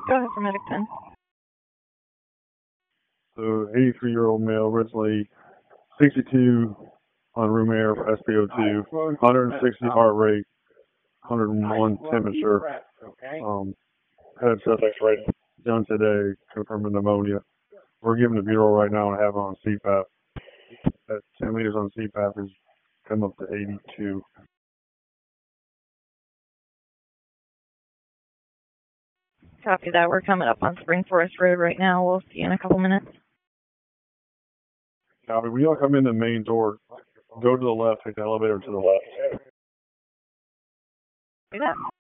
Go ahead for medic 10. So 83-year-old male, originally 62 on room air for SpO2, 160 heart rate, 101 temperature. Had a chest X-ray done today, confirming pneumonia. We're giving the bureau right now and have him on CPAP. At 10 liters on CPAP is come up to 82. Copy that. We're coming up on Spring Forest Road right now. We'll see you in a couple minutes. Copy. When y'all come in the main door, go to the left, take the elevator to the left. Do that.